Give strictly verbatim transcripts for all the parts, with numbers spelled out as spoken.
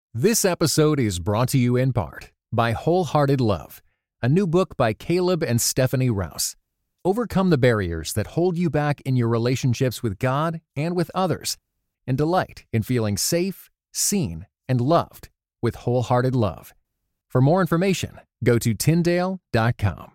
This episode is brought to you in part by Wholehearted Love, a new book by Caleb and Stephanie Rouse. Overcome the barriers that hold you back in your relationships with God and with others, and delight in feeling safe, seen, and loved with Wholehearted Love. For more information, go to Tyndale dot com.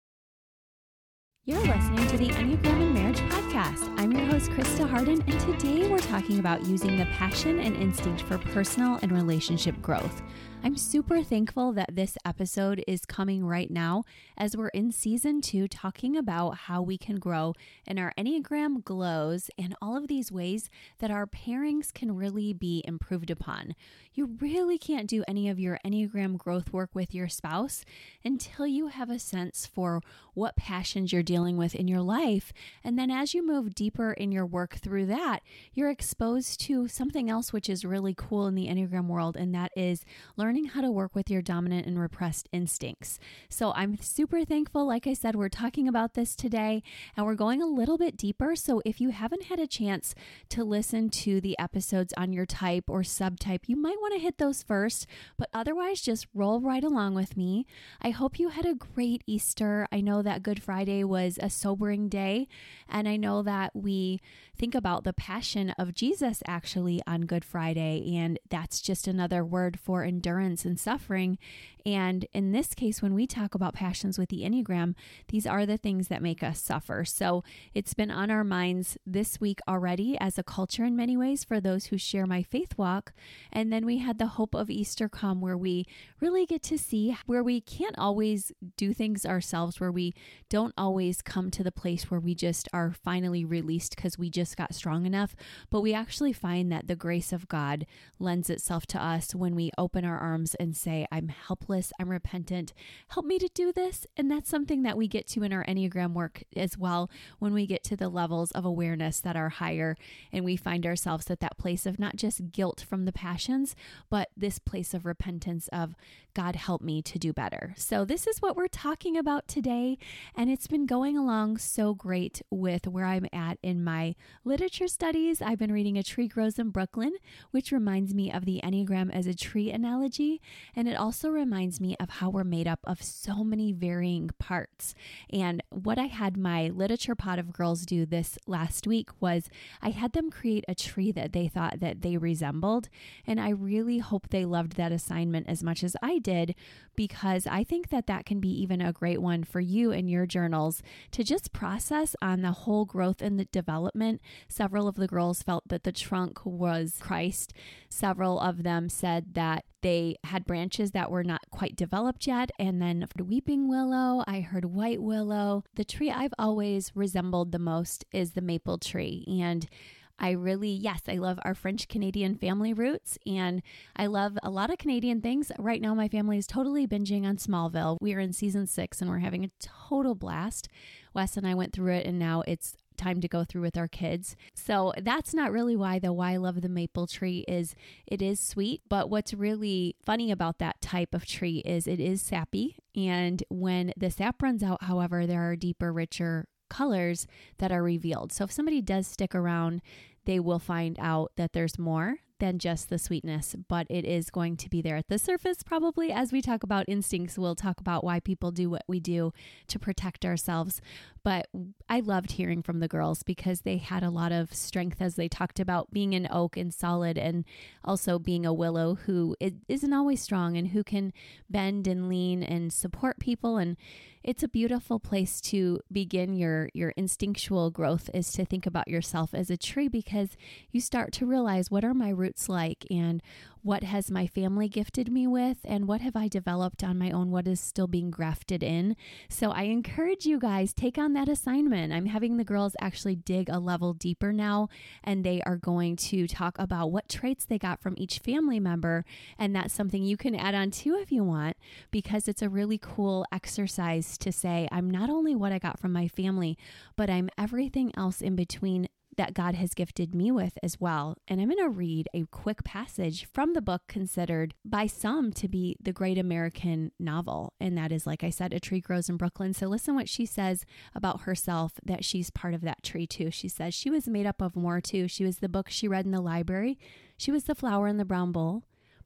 You're listening to the Enneagram and Marriage Podcast. I'm your host, Krista Harden, and today we're talking about using the passion and instinct for personal and relationship growth. I'm super thankful that this episode is coming right now as we're in season two talking about how we can grow in our Enneagram glows and all of these ways that our pairings can really be improved upon. You really can't do any of your Enneagram growth work with your spouse until you have a sense for what passions you're dealing with in your life. And then as you move deeper in your work through that, you're exposed to something else which is really cool in the Enneagram world, and that is learning Learning how to work with your dominant and repressed instincts. So I'm super thankful. Like I said, we're talking about this today and we're going a little bit deeper. So if you haven't had a chance to listen to the episodes on your type or subtype, you might want to hit those first, but otherwise just roll right along with me. I hope you had a great Easter. I know that Good Friday was a sobering day, and I know that we think about the passion of Jesus actually on Good Friday, and that's just another word for endurance and suffering. And in this case, when we talk about passions with the Enneagram, these are the things that make us suffer. So it's been on our minds this week already as a culture in many ways for those who share my faith walk. And then we had the hope of Easter come, where we really get to see where we can't always do things ourselves, where we don't always come to the place where we just are finally released because we just got strong enough. But we actually find that the grace of God lends itself to us when we open our arms and say, I'm helpless, I'm repentant, help me to do this. And that's something that we get to in our Enneagram work as well, when we get to the levels of awareness that are higher and we find ourselves at that place of not just guilt from the passions, but this place of repentance of, God, help me to do better. So this is what we're talking about today, and it's been going along so great with where I'm at in my literature studies. I've been reading A Tree Grows in Brooklyn, which reminds me of the Enneagram as a tree analogy, and it also reminds me of how we're made up of so many varying parts. And what I had my literature pod of girls do this last week was I had them create a tree that they thought that they resembled, and I really hope they loved that assignment as much as I did, because I think that that can be even a great one for you in your journals to just process on the whole growth and the development. Several of the girls felt that the trunk was Christ. Several of them said that they had branches that were not quite developed yet. And then weeping willow, I heard white willow. The tree I've always resembled the most is the maple tree. And I really, yes, I love our French Canadian family roots, and I love a lot of Canadian things. Right now, my family is totally binging on Smallville. We are in season six and we're having a total blast. Wes and I went through it, and now it's time to go through with our kids. So that's not really why, though, why I love the maple tree is it is sweet. But what's really funny about that type of tree is it is sappy. And when the sap runs out, however, there are deeper, richer colors that are revealed. So if somebody does stick around, they will find out that there's more than just the sweetness, but it is going to be there at the surface. Probably as we talk about instincts, we'll talk about why people do what we do to protect ourselves. But I loved hearing from the girls because they had a lot of strength as they talked about being an oak and solid, and also being a willow who isn't always strong and who can bend and lean and support people. And it's a beautiful place to begin your, your instinctual growth, is to think about yourself as a tree, because you start to realize, what are my roots like, and what has my family gifted me with, and what have I developed on my own, what is still being grafted in. So I encourage you guys, take on that assignment. I'm having the girls actually dig a level deeper now, and they are going to talk about what traits they got from each family member, and that's something you can add on too if you want, because it's a really cool exercise to say, I'm not only what I got from my family, but I'm everything else in between that God has gifted me with as well. And I'm going to read a quick passage from the book considered by some to be the great American novel. And that is, like I said, A Tree Grows in Brooklyn. So listen what she says about herself, that she's part of that tree too. She says she was made up of more too. She was the book she read in the library. She was the flower in the brown bowl,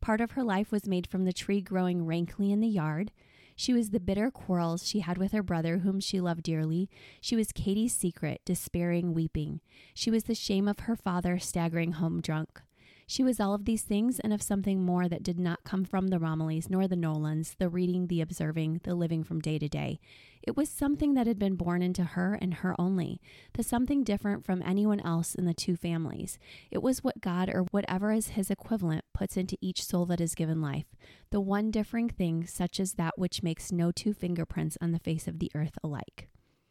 Part of her life was made from the tree growing rankly in the yard. She was the bitter quarrels she had with her brother, whom she loved dearly. She was Katie's secret, despairing, weeping. She was the shame of her father, staggering home drunk. She was all of these things and of something more that did not come from the Romillys nor the Nolans, the reading, the observing, the living from day to day. It was something that had been born into her and her only, the something different from anyone else in the two families. It was what God, or whatever is his equivalent, puts into each soul that is given life, the one differing thing such as that which makes no two fingerprints on the face of the earth alike.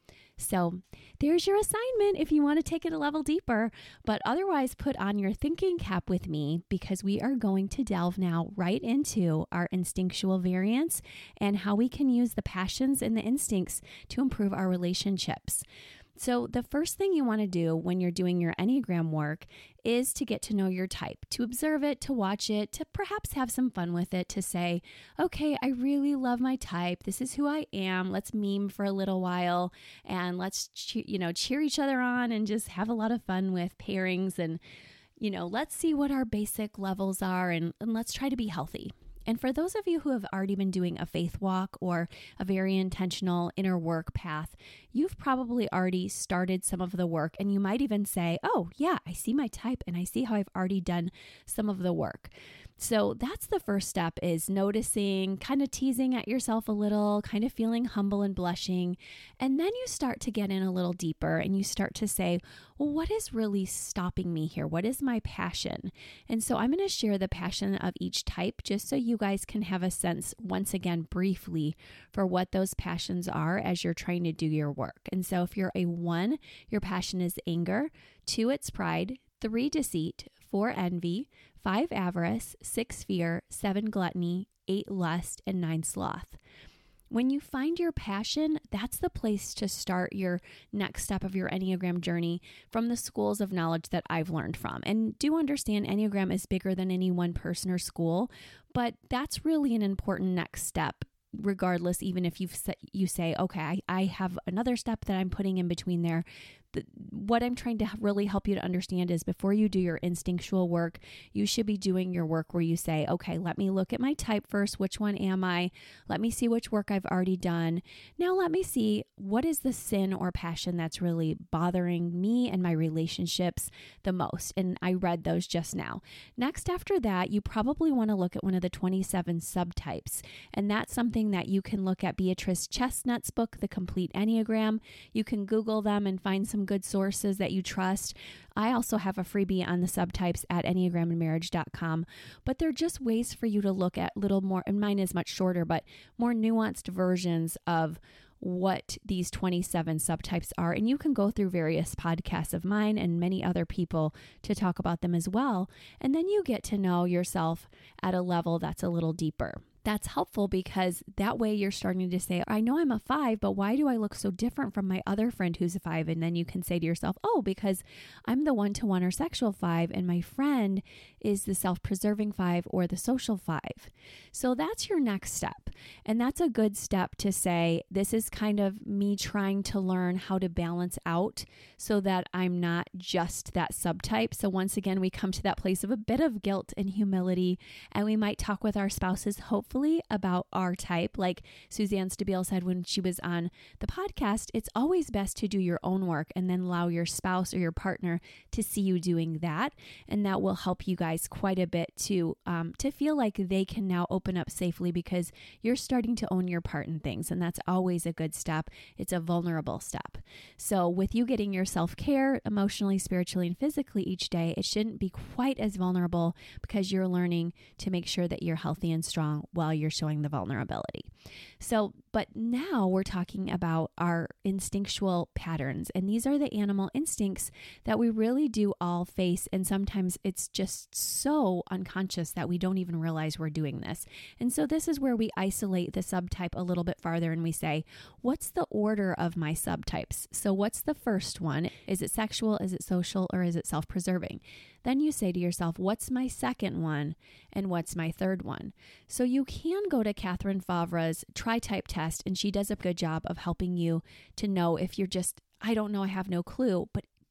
So there's your assignment if you want to take it a level deeper, but otherwise put on your thinking cap with me, because we are going to delve now right into our instinctual variants and how we can use the passions and the instincts to improve our relationships. So the first thing you want to do when you're doing your Enneagram work is to get to know your type, to observe it, to watch it, to perhaps have some fun with it, to say, okay, I really love my type. This is who I am. Let's meme for a little while and let's, che- you know, cheer each other on and just have a lot of fun with pairings. And, you know, let's see what our basic levels are and, and let's try to be healthy. And for those of you who have already been doing a faith walk or a very intentional inner work path, you've probably already started some of the work, and you might even say, oh yeah, I see my type and I see how I've already done some of the work. So that's the first step, is noticing, kind of teasing at yourself a little, kind of feeling humble and blushing. And then you start to get in a little deeper and you start to say, well, what is really stopping me here? What is my passion? And so I'm going to share the passion of each type just so you guys can have a sense, once again, briefly, for what those passions are as you're trying to do your work. And so if you're a one, your passion is anger. Two, it's pride. Three, deceit. Four, envy. Five, avarice. Six, fear. Seven, gluttony. Eight, lust. And nine, sloth. When you find your passion, that's the place to start your next step of your Enneagram journey from the schools of knowledge that I've learned from. And do understand, Enneagram is bigger than any one person or school, but that's really an important next step. Regardless, even if you you say, okay, I, I have another step that I'm putting in between there. The, what I'm trying to really help you to understand is, before you do your instinctual work, you should be doing your work where you say, okay, let me look at my type first. Which one am I? Let me see which work I've already done. Now let me see, what is the sin or passion that's really bothering me and my relationships the most? And I read those just now. Next, after that, you probably want to look at one of the twenty-seven subtypes. And that's something that you can look at Beatrice Chestnut's book, The Complete Enneagram. You can Google them and find some good sources that you trust. I also have a freebie on the subtypes at enneagram and marriage dot com, but they're just ways for you to look at little more, and mine is much shorter, but more nuanced versions of what these twenty-seven subtypes are. And you can go through various podcasts of mine and many other people to talk about them as well. And then you get to know yourself at a level that's a little deeper. That's helpful because that way you're starting to say, I know I'm a five, but why do I look so different from my other friend who's a five? And then you can say to yourself, oh, because I'm the one-to-one or sexual five, and my friend is the self-preserving five or the social five. So that's your next step. And that's a good step to say, this is kind of me trying to learn how to balance out so that I'm not just that subtype. So once again, we come to that place of a bit of guilt and humility, and we might talk with our spouses, hopefully, about our type. Like Suzanne Stabile said when she was on the podcast, it's always best to do your own work and then allow your spouse or your partner to see you doing that. And that will help you guys quite a bit to, um, to feel like they can now open up safely because you're starting to own your part in things. And that's always a good step. It's a vulnerable step. So with you getting your self-care emotionally, spiritually, and physically each day, it shouldn't be quite as vulnerable because you're learning to make sure that you're healthy and strong while you're showing the vulnerability. So, but now we're talking about our instinctual patterns. And these are the animal instincts that we really do all face. And sometimes it's just so unconscious that we don't even realize we're doing this. And so this is where we isolate the subtype a little bit farther and we say, what's the order of my subtypes? So what's the first one? Is it sexual? Is it social? Or is it self-preserving? Then you say to yourself, what's my second one? And what's my third one? So you can go to Catherine Favre's tri-type test, and she does a good job of helping you to know if you're just, I don't know, I have no clue, but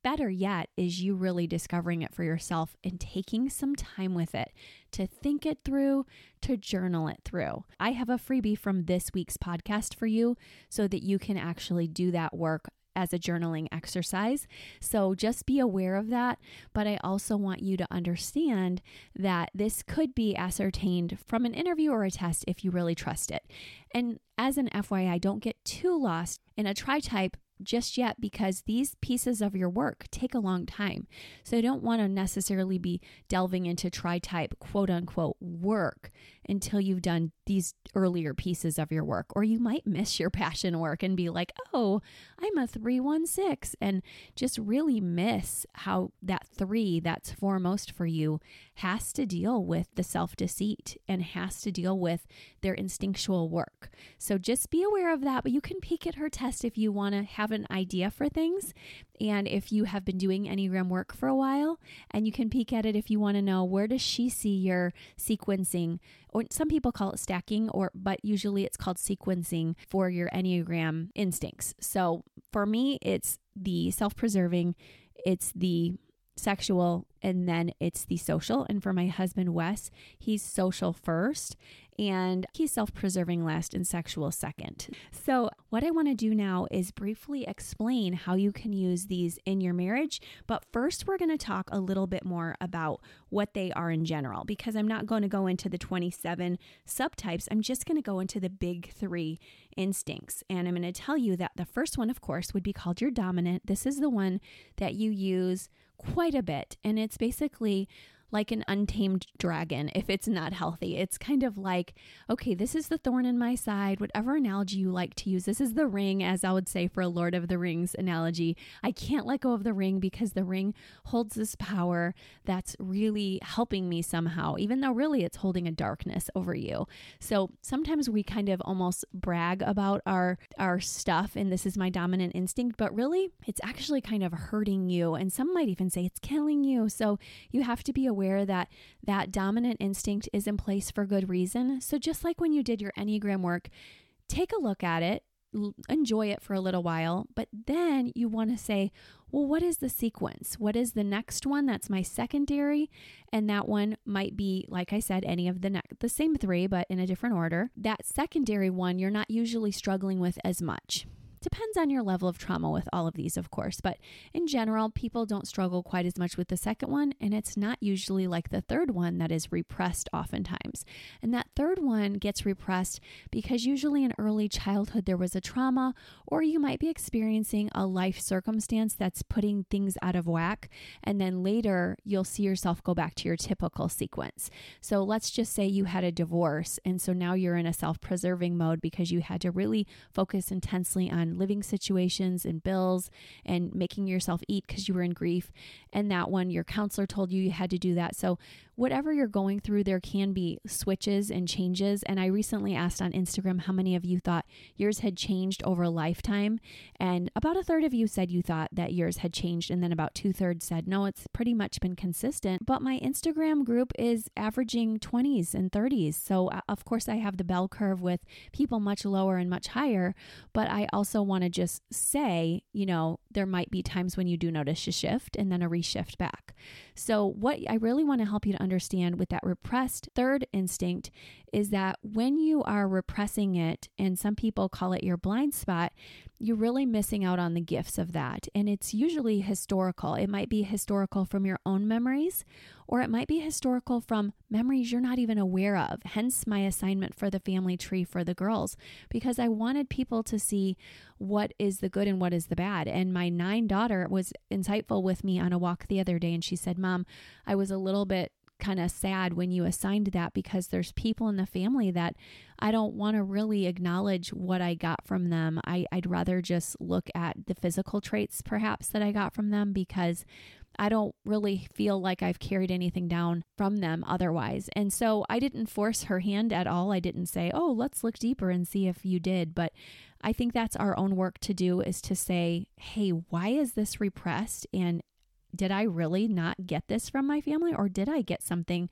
better yet is you really discovering it for yourself and taking some time with it to think it through, to journal it through. I have a freebie from this week's podcast for you so that you can actually do that work as a journaling exercise. So just be aware of that. But I also want you to understand that this could be ascertained from an interview or a test if you really trust it. And as an F Y I, don't get too lost in a tri-type just yet, because these pieces of your work take a long time. So I don't want to necessarily be delving into tri-type quote unquote work until you've done these earlier pieces of your work, or you might miss your passion work and be like, oh, I'm a three one six, and just really miss how that three that's foremost for you has to deal with the self-deceit and has to deal with their instinctual work. So just be aware of that, but you can peek at her test if you want to have an idea for things. And if you have been doing Enneagram work for a while, and you can peek at it if you want to know, where does she see your sequencing, or some people call it stacking, or but usually it's called sequencing for your Enneagram instincts. So for me, it's the self-preserving, it's the sexual, and then it's the social. And for my husband, Wes, he's social first and he's self-preserving last and sexual second. So what I want to do now is briefly explain how you can use these in your marriage. But first, we're going to talk a little bit more about what they are in general, because I'm not going to go into the twenty-seven subtypes. I'm just going to go into the big three instincts. And I'm going to tell you that the first one, of course, would be called your dominant. This is the one that you use quite a bit. And it's basically like an untamed dragon if it's not healthy. It's kind of like, okay, this is the thorn in my side, whatever analogy you like to use. This is the ring, as I would say for a Lord of the Rings analogy. I can't let go of the ring because the ring holds this power that's really helping me somehow, even though really it's holding a darkness over you. So sometimes we kind of almost brag about our, our stuff, and this is my dominant instinct, but really it's actually kind of hurting you. And some might even say it's killing you. So you have to be aware that that dominant instinct is in place for good reason. So just like when you did your Enneagram work, take a look at it, enjoy it for a little while, but then you want to say, well, what is the sequence? What is the next one? That's my secondary. And that one might be, like I said, any of the ne- the same three, but in a different order. That secondary one, you're not usually struggling with as much. Depends on your level of trauma with all of these, of course, but in general, people don't struggle quite as much with the second one, and it's not usually like the third one that is repressed oftentimes. And that third one gets repressed because usually in early childhood there was a trauma, or you might be experiencing a life circumstance that's putting things out of whack, and then later you'll see yourself go back to your typical sequence. So let's just say you had a divorce, and so now you're in a self-preserving mode because you had to really focus intensely on living situations and bills and making yourself eat because you were in grief. And that one, your counselor told you you had to do that. So whatever you're going through, there can be switches and changes. And I recently asked on Instagram how many of you thought yours had changed over a lifetime. And about a third of you said you thought that yours had changed. And then about two thirds said, no, it's pretty much been consistent. But my Instagram group is averaging twenties and thirties. So of course I have the bell curve with people much lower and much higher, but I also want to just say, you know, there might be times when you do notice a shift and then a reshift back. So what I really want to help you to understand with that repressed third instinct is that when you are repressing it, and some people call it your blind spot, you're really missing out on the gifts of that. And it's usually historical. It might be historical from your own memories, or it might be historical from memories you're not even aware of. Hence my assignment for the family tree for the girls, because I wanted people to see what is the good and what is the bad. And my nine daughter was insightful with me on a walk the other day, and she said, Mom, I was a little bit kind of sad when you assigned that, because there's people in the family that I don't want to really acknowledge what I got from them. I, I'd rather just look at the physical traits perhaps that I got from them, because I don't really feel like I've carried anything down from them otherwise. And so I didn't force her hand at all. I didn't say, oh, let's look deeper and see if you did. But I think that's our own work to do, is to say, hey, why is this repressed? And did I really not get this from my family, or did I get something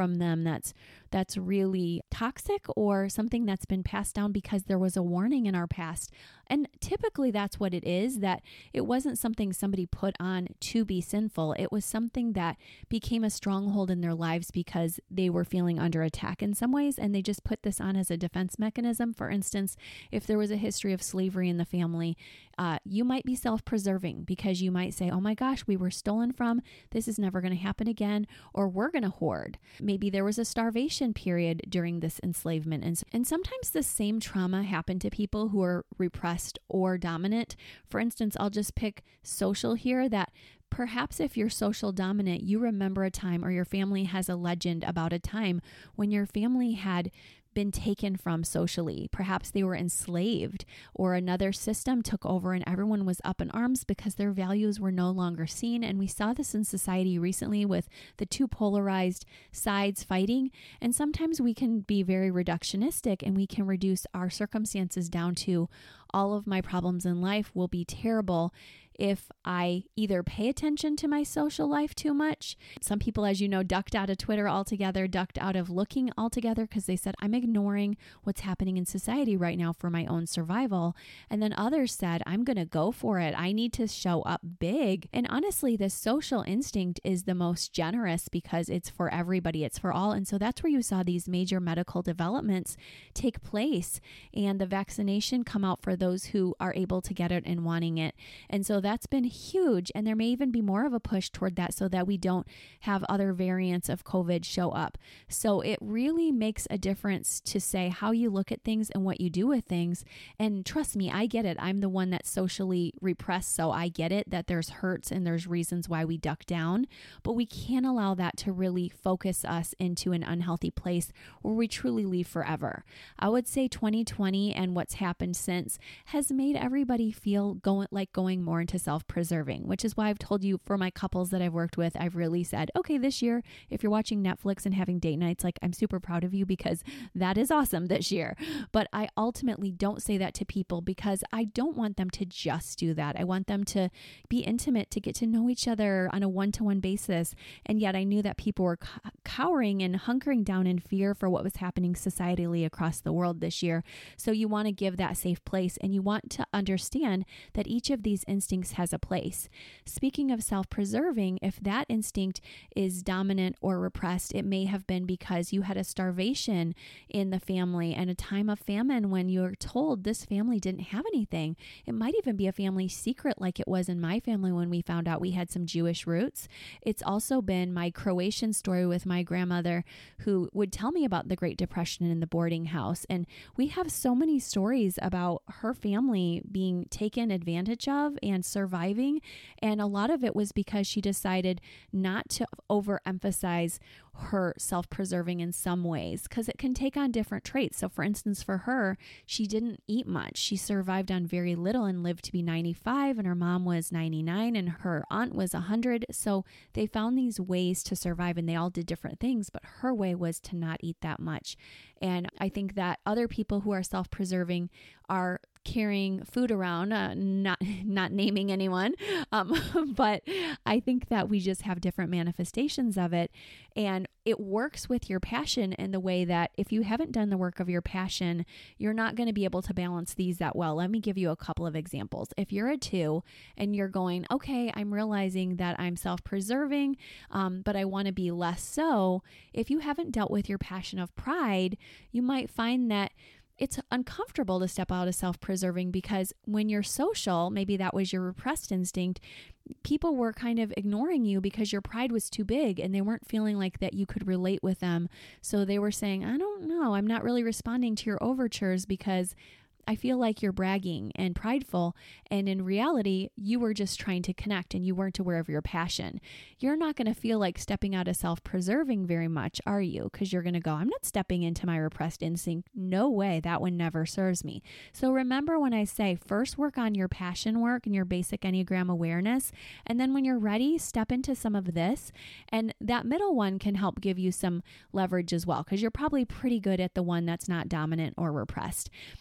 from them that's that's really toxic or something that's been passed down because there was a warning in our past. And typically that's what it is, that it wasn't something somebody put on to be sinful. It was something that became a stronghold in their lives because they were feeling under attack in some ways, and they just put this on as a defense mechanism. For instance, if there was a history of slavery in the family, uh, you might be self-preserving because you might say, oh my gosh, we were stolen from, this is never going to happen again, or we're going to hoard. Maybe there was a starvation period during this enslavement. And, and sometimes the same trauma happened to people who are repressed or dominant. For instance, I'll just pick social here, that perhaps if you're social dominant, you remember a time, or your family has a legend about a time when your family had been taken from socially. Perhaps they were enslaved, or another system took over and everyone was up in arms because their values were no longer seen. And we saw this in society recently with the two polarized sides fighting. And sometimes we can be very reductionistic and we can reduce our circumstances down to all of my problems in life will be terrible if I either pay attention to my social life too much. Some people, as you know, ducked out of Twitter altogether, ducked out of looking altogether because they said, I'm ignoring what's happening in society right now for my own survival. And then others said, I'm going to go for it. I need to show up big. And honestly, this social instinct is the most generous because it's for everybody. It's for all. And so that's where you saw these major medical developments take place and the vaccination come out for those who are able to get it and wanting it. And so that's been huge. And there may even be more of a push toward that so that we don't have other variants of COVID show up. So it really makes a difference to say how you look at things and what you do with things. And trust me, I get it. I'm the one that's socially repressed. So I get it that there's hurts and there's reasons why we duck down, but we can't allow that to really focus us into an unhealthy place where we truly leave forever. I would say twenty twenty and what's happened since has made everybody feel going like going more into self-preserving, which is why I've told you for my couples that I've worked with, I've really said, okay, this year, if you're watching Netflix and having date nights, like I'm super proud of you because that is awesome this year. But I ultimately don't say that to people because I don't want them to just do that. I want them to be intimate, to get to know each other on a one-to-one basis. And yet I knew that people were cowering and hunkering down in fear for what was happening societally across the world this year. So you want to give that safe place and you want to understand that each of these instincts has a place. Speaking of self-preserving, if that instinct is dominant or repressed, it may have been because you had a starvation in the family and a time of famine when you're told this family didn't have anything. It might even be a family secret like it was in my family when we found out we had some Jewish roots. It's also been my Croatian story with my grandmother who would tell me about the Great Depression in the boarding house. And we have so many stories about her family being taken advantage of and surviving. And a lot of it was because she decided not to overemphasize her self-preserving in some ways, because it can take on different traits. So for instance, for her, she didn't eat much. She survived on very little and lived to be ninety-five, and her mom was ninety-nine and her aunt was one hundred. So they found these ways to survive and they all did different things, but her way was to not eat that much. And I think that other people who are self-preserving are carrying food around, uh, not not naming anyone, um, but I think that we just have different manifestations of it, and it works with your passion in the way that if you haven't done the work of your passion, you're not going to be able to balance these that well. Let me give you a couple of examples. If you're a two and you're going, okay, I'm realizing that I'm self-preserving, um, but I want to be less so. If you haven't dealt with your passion of pride, you might find that it's uncomfortable to step out of self-preserving because when you're social, maybe that was your repressed instinct, people were kind of ignoring you because your pride was too big and they weren't feeling like that you could relate with them. So they were saying, I don't know, I'm not really responding to your overtures because I feel like you're bragging and prideful. And in reality, you were just trying to connect and you weren't aware of your passion. You're not going to feel like stepping out of self-preserving very much, are you? Because you're going to go, I'm not stepping into my repressed instinct. No way. That one never serves me. So remember when I say first work on your passion work and your basic Enneagram awareness. And then when you're ready, step into some of this. And that middle one can help give you some leverage as well, because you're probably pretty good at the one that's not dominant or repressed.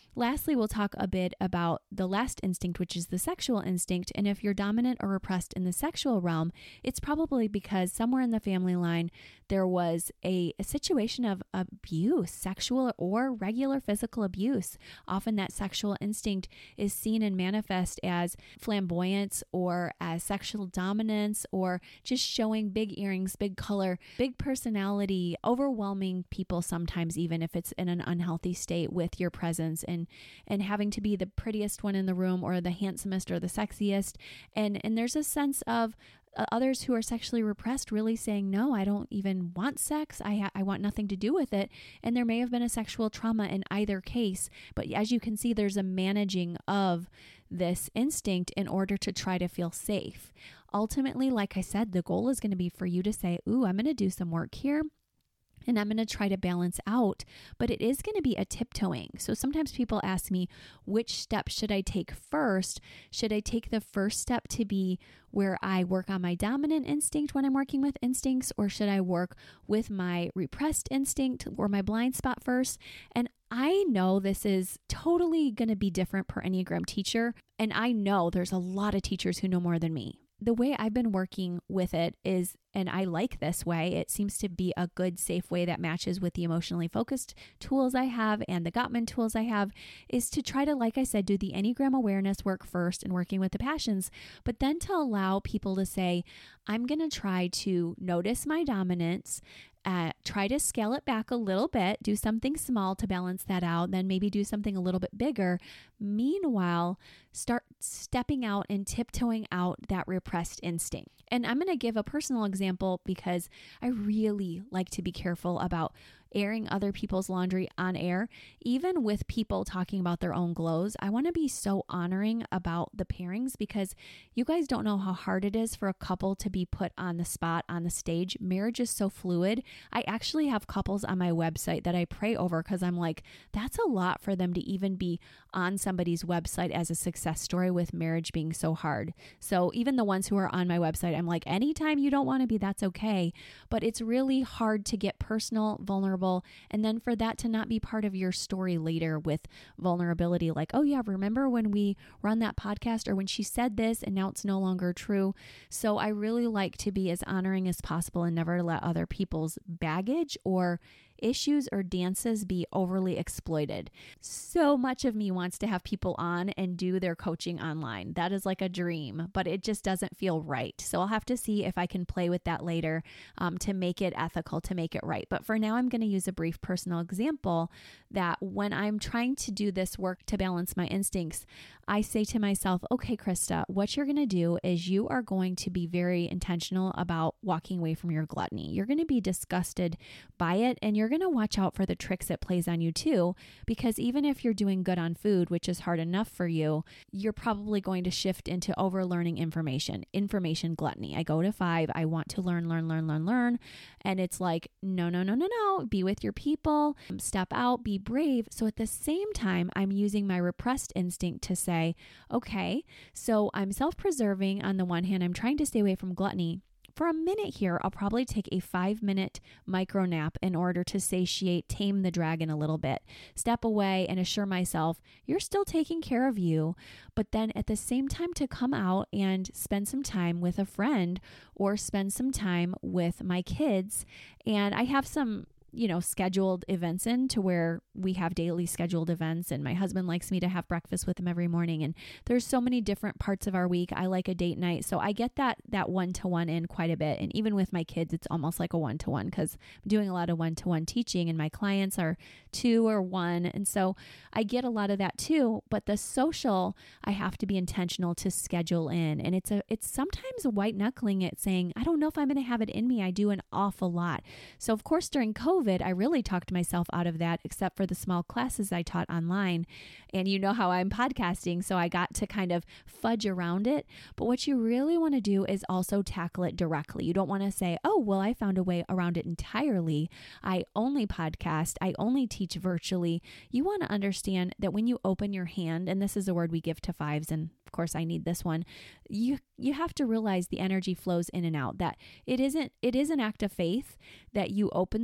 Lastly, we'll talk a bit about the last instinct, which is the sexual instinct. And if you're dominant or repressed in the sexual realm, it's probably because somewhere in the family line, there was a, a situation of abuse, sexual or regular physical abuse. Often that sexual instinct is seen and manifest as flamboyance or as sexual dominance or just showing big earrings, big color, big personality, overwhelming people sometimes, even if it's in an unhealthy state with your presence and and having to be the prettiest one in the room or the handsomest or the sexiest. And and there's a sense of uh, others who are sexually repressed really saying, no, I don't even want sex. I ha- I want nothing to do with it. And there may have been a sexual trauma in either case. But as you can see, there's a managing of this instinct in order to try to feel safe. Ultimately, like I said, the goal is going to be for you to say, ooh, I'm going to do some work here. And I'm going to try to balance out, but it is going to be a tiptoeing. So sometimes people ask me, which step should I take first? Should I take the first step to be where I work on my dominant instinct when I'm working with instincts, or should I work with my repressed instinct or my blind spot first? And I know this is totally going to be different per Enneagram teacher. And I know there's a lot of teachers who know more than me. The way I've been working with it is, and I like this way, it seems to be a good, safe way that matches with the emotionally focused tools I have and the Gottman tools I have, is to try to, like I said, do the Enneagram awareness work first and working with the passions, but then to allow people to say, I'm going to try to notice my dominance, Uh, try to scale it back a little bit, do something small to balance that out, then maybe do something a little bit bigger. Meanwhile, start stepping out and tiptoeing out that repressed instinct. And I'm going to give a personal example because I really like to be careful about airing other people's laundry on air, even with people talking about their own glows. I want to be so honoring about the pairings because you guys don't know how hard it is for a couple to be put on the spot on the stage. Marriage is so fluid. I actually have couples on my website that I pray over because I'm like, that's a lot for them to even be on somebody's website as a success story with marriage being so hard. So even the ones who are on my website, I'm like, anytime you don't want to be, that's okay. But it's really hard to get personal, vulnerable, and then for that to not be part of your story later with vulnerability, like, oh yeah, remember when we were on that podcast or when she said this and now it's no longer true. So I really like to be as honoring as possible and never let other people's baggage or issues or dances be overly exploited. So much of me wants to have people on and do their coaching online. That is like a dream, but it just doesn't feel right. So I'll have to see if I can play with that later um, to make it ethical, to make it right. But for now, I'm going to use a brief personal example that when I'm trying to do this work to balance my instincts, I say to myself, okay, Krista, what you're going to do is you are going to be very intentional about walking away from your gluttony. You're going to be disgusted by it, and you're going to watch out for the tricks it plays on you too, because even if you're doing good on food, which is hard enough for you, you're probably going to shift into overlearning information, information gluttony. I go to five, I want to learn, learn, learn, learn, learn. And it's like, no, no, no, no, no, be with your people, step out, be brave. So at the same time, I'm using my repressed instinct to say, okay, so I'm self-preserving on the one hand, I'm trying to stay away from gluttony. For a minute here, I'll probably take a five minute micro nap in order to satiate, tame the dragon a little bit, step away and assure myself you're still taking care of you. But then at the same time to come out and spend some time with a friend or spend some time with my kids. And I have some you know, scheduled events in to where we have daily scheduled events, and my husband likes me to have breakfast with him every morning. And there's so many different parts of our week. I like a date night. So I get that, that one-to-one in quite a bit. And even with my kids, it's almost like a one-to-one because I'm doing a lot of one-to-one teaching and my clients are two or one. And so I get a lot of that too, but the social, I have to be intentional to schedule in. And it's a, it's sometimes white knuckling it saying, I don't know if I'm going to have it in me. I do an awful lot. So of course, during COVID, I really talked myself out of that, except for the small classes I taught online. And you know how I'm podcasting, so I got to kind of fudge around it. But what you really want to do is also tackle it directly. You don't want to say, oh, well, I found a way around it entirely. I only podcast. I only teach virtually. You want to understand that when you open your hand, and this is a word we give to fives, and of course I need this one, you you have to realize the energy flows in and out, that it isn't, it is an act of faith that you open the hands,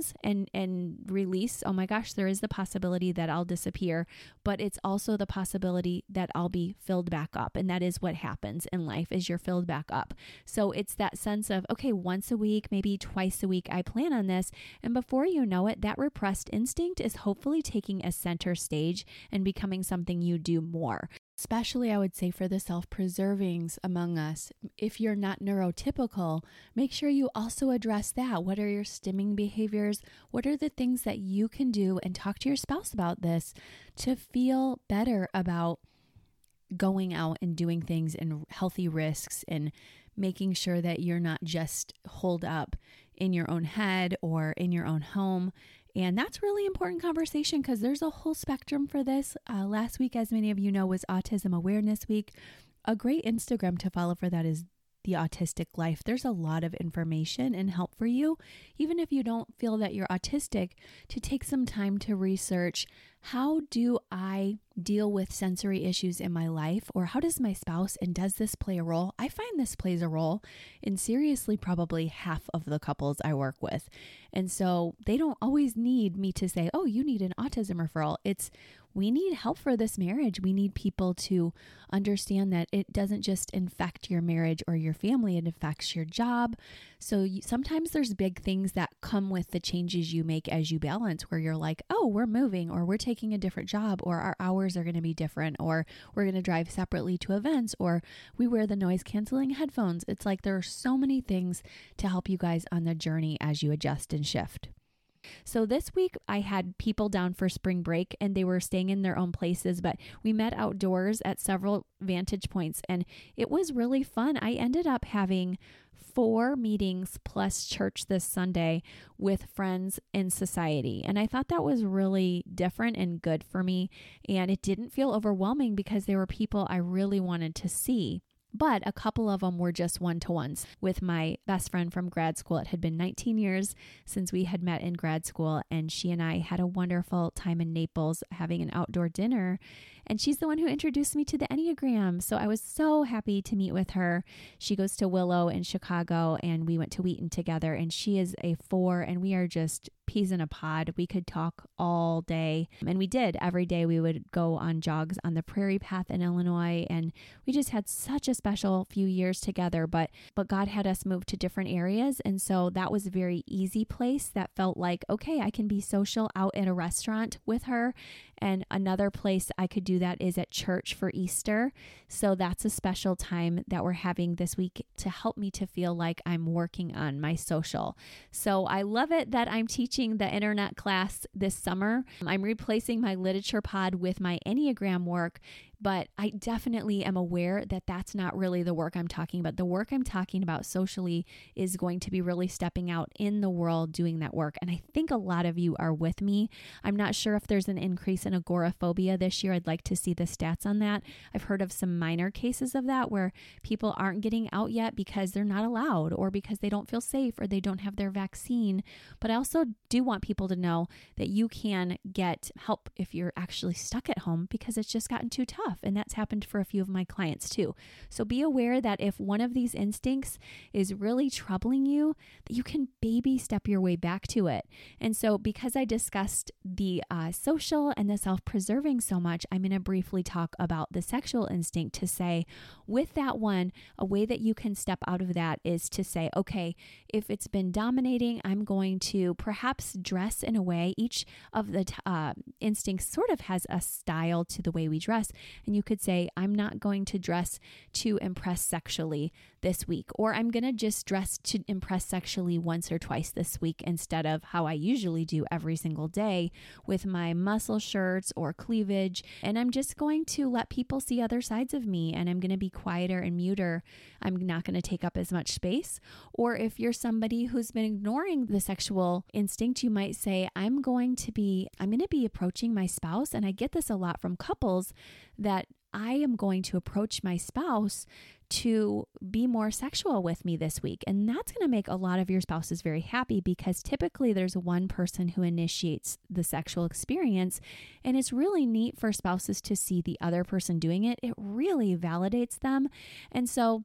acceptance and, and release. Oh my gosh, there is the possibility that I'll disappear, but it's also the possibility that I'll be filled back up. And that is what happens in life, is you're filled back up. So it's that sense of, okay, once a week, maybe twice a week, I plan on this. And before you know it, that repressed instinct is hopefully taking a center stage and becoming something you do more. Especially, I would say, for the self-preservings among us, if you're not neurotypical, make sure you also address that. What are your stimming behaviors? What are the things that you can do, and talk to your spouse about this, to feel better about going out and doing things and healthy risks, and making sure that you're not just holed up in your own head or in your own home. And that's really important conversation, because there's a whole spectrum for this. Uh, last week, as many of you know, was Autism Awareness Week. A great Instagram to follow for that is The Autistic Life. There's a lot of information and help for you, even if you don't feel that you're autistic, to take some time to research, how do I deal with sensory issues in my life? Or how does my spouse, and does this play a role? I find this plays a role in seriously probably half of the couples I work with. And so they don't always need me to say, oh, you need an autism referral. It's, we need help for this marriage. We need people to understand that it doesn't just infect your marriage or your family, it affects your job. So you, sometimes there's big things that come with the changes you make as you balance, where you're like, oh, we're moving, or we're taking a different job, or our hours are going to be different, or we're going to drive separately to events, or we wear the noise canceling headphones. It's like there are so many things to help you guys on the journey as you adjust and shift. So this week I had people down for spring break, and they were staying in their own places, but we met outdoors at several vantage points, and it was really fun. I ended up having four meetings plus church this Sunday with friends in society. And I thought that was really different and good for me. And it didn't feel overwhelming, because there were people I really wanted to see. But a couple of them were just one-to-ones with my best friend from grad school. It had been nineteen years since we had met in grad school, and she and I had a wonderful time in Naples having an outdoor dinner. And she's the one who introduced me to the Enneagram. So I was so happy to meet with her. She goes to Willow in Chicago, and we went to Wheaton together, and she is a four, and we are just peas in a pod. We could talk all day, and we did. Every day we would go on jogs on the Prairie Path in Illinois, and we just had such a special few years together. But but God had us move to different areas, and so that was a very easy place that felt like, okay, I can be social out at a restaurant with her. And another place I could do that is at church for Easter. So that's a special time that we're having this week to help me to feel like I'm working on my social. So I love it that I'm teaching the internet class this summer. I'm replacing my literature pod with my Enneagram work, but I definitely am aware that that's not really the work I'm talking about. The work I'm talking about socially is going to be really stepping out in the world doing that work. And I think a lot of you are with me. I'm not sure if there's an increase in agoraphobia this year. I'd like to see the stats on that. I've heard of some minor cases of that where people aren't getting out yet because they're not allowed, or because they don't feel safe, or they don't have their vaccine. But I also do want people to know that you can get help if you're actually stuck at home, because it's just gotten too tough. And that's happened for a few of my clients too. So be aware that if one of these instincts is really troubling you, that you can baby step your way back to it. And so because I discussed the uh, social and the self-preserving so much, I'm going to briefly talk about the sexual instinct to say, with that one, a way that you can step out of that is to say, okay, if it's been dominating, I'm going to perhaps dress in a way. Each of the t- uh, instincts sort of has a style to the way we dress. And you could say, I'm not going to dress to impress sexually this week, or I'm going to just dress to impress sexually once or twice this week instead of how I usually do every single day with my muscle shirts or cleavage. And I'm just going to let people see other sides of me, and I'm going to be quieter and muter. I'm not going to take up as much space. Or if you're somebody who's been ignoring the sexual instinct, you might say, I'm going to be, I'm going to be approaching my spouse. And I get this a lot from couples, that I am going to approach my spouse to be more sexual with me this week. And that's going to make a lot of your spouses very happy, because typically there's one person who initiates the sexual experience. And it's really neat for spouses to see the other person doing it. It really validates them. And so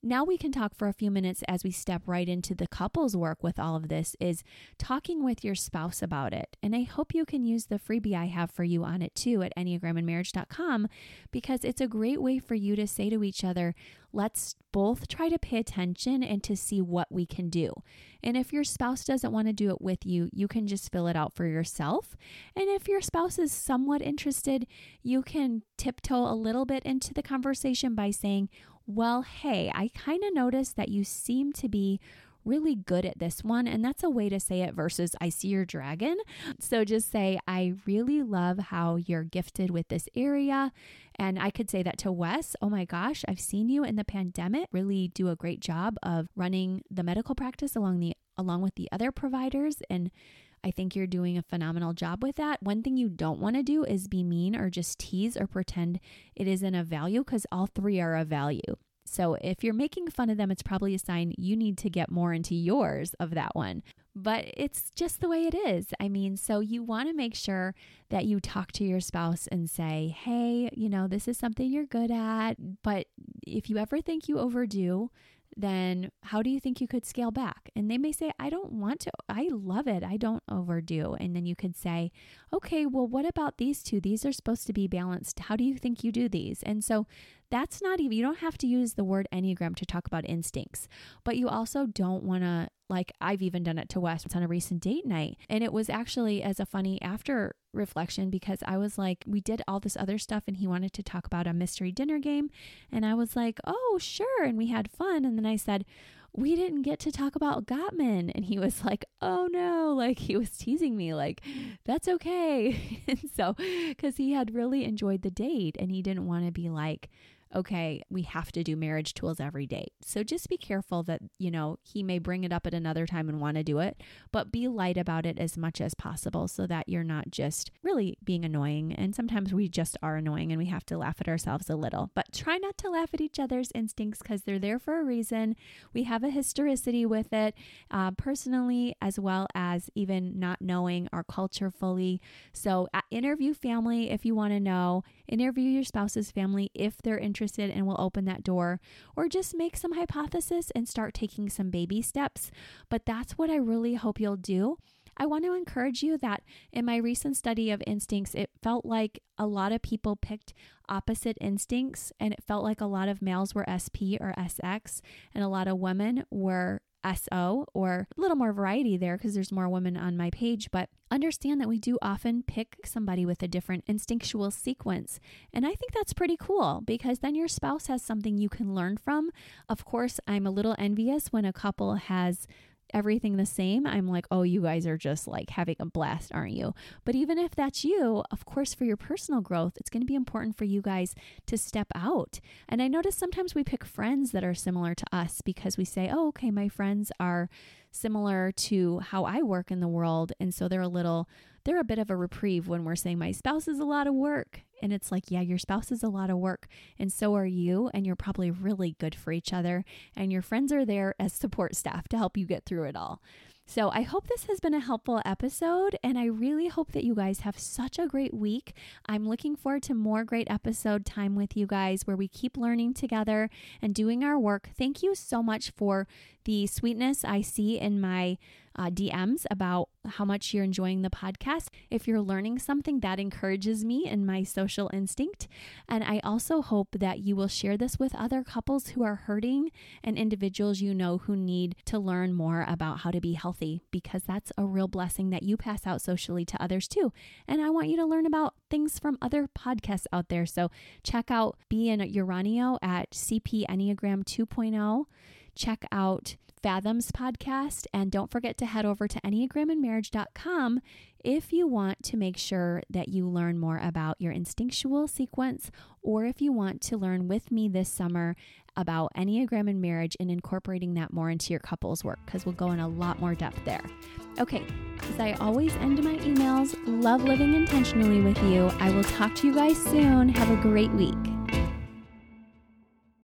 Now we can talk for a few minutes as we step right into the couples work with all of this, is talking with your spouse about it. And I hope you can use the freebie I have for you on it too at enneagram and marriage dot com, because it's a great way for you to say to each other, let's both try to pay attention and to see what we can do. And if your spouse doesn't want to do it with you, you can just fill it out for yourself. And if your spouse is somewhat interested, you can tiptoe a little bit into the conversation by saying, well, hey, I kind of noticed that you seem to be really good at this one. And that's a way to say it versus I see your dragon. So just say, I really love how you're gifted with this area. And I could say that to Wes. Oh my gosh, I've seen you in the pandemic really do a great job of running the medical practice along the along with the other providers. And I think you're doing a phenomenal job with that. One thing you don't want to do is be mean or just tease or pretend it isn't a value, because all three are a value. So if you're making fun of them, it's probably a sign you need to get more into yours of that one. But it's just the way it is. I mean, so you want to make sure that you talk to your spouse and say, hey, you know, this is something you're good at, but if you ever think you overdo, then how do you think you could scale back? And they may say, I don't want to. I love it. I don't overdo. And then you could say, okay, well, what about these two? These are supposed to be balanced. How do you think you do these? And so that's not even, you don't have to use the word Enneagram to talk about instincts, but you also don't want to, like I've even done it to Wes on a recent date night. And it was actually as a funny after reflection, because I was like, we did all this other stuff and he wanted to talk about a mystery dinner game. And I was like, oh, sure. And we had fun. And then I said, we didn't get to talk about Gottman. And he was like, oh no, like he was teasing me, like, that's okay. And so, because he had really enjoyed the date and he didn't want to be like, okay, we have to do marriage tools every date. So just be careful that, you know, he may bring it up at another time and want to do it, but be light about it as much as possible so that you're not just really being annoying. And sometimes we just are annoying and we have to laugh at ourselves a little, but try not to laugh at each other's instincts because they're there for a reason. We have a historicity with it, uh, personally, as well as even not knowing our culture fully. So uh, interview family if you want to know, interview your spouse's family if they're interested, and we'll open that door, or just make some hypothesis and start taking some baby steps. But that's what I really hope you'll do. I want to encourage you that in my recent study of instincts, it felt like a lot of people picked opposite instincts, and it felt like a lot of males were S P or S X, and a lot of women were S O, or a little more variety there because there's more women on my page. But understand that we do often pick somebody with a different instinctual sequence. And I think that's pretty cool because then your spouse has something you can learn from. Of course, I'm a little envious when a couple has everything the same. I'm like, oh, you guys are just like having a blast, aren't you? But even if that's you, of course, for your personal growth, it's going to be important for you guys to step out. And I notice sometimes we pick friends that are similar to us because we say, oh, okay, my friends are similar to how I work in the world. And so they're a little, they're a bit of a reprieve when we're saying my spouse is a lot of work. And it's like, yeah, your spouse is a lot of work and so are you. And you're probably really good for each other. And your friends are there as support staff to help you get through it all. So I hope this has been a helpful episode, and I really hope that you guys have such a great week. I'm looking forward to more great episode time with you guys where we keep learning together and doing our work. Thank you so much for the sweetness I see in my uh, D Ms about how much you're enjoying the podcast. If you're learning something, that encourages me in my social instinct. And I also hope that you will share this with other couples who are hurting and individuals you know who need to learn more about how to be healthy, because that's a real blessing that you pass out socially to others too. And I want you to learn about things from other podcasts out there. So check out Be in Uranio at C P Enneagram two point oh. Check out Fathom's podcast, and don't forget to head over to enneagram and marriage dot com if you want to make sure that you learn more about your instinctual sequence, or if you want to learn with me this summer about Enneagram and marriage and incorporating that more into your couples work, because we'll go in a lot more depth there. Okay, as I always end my emails, love living intentionally with you. I will talk to you guys soon. Have a great week.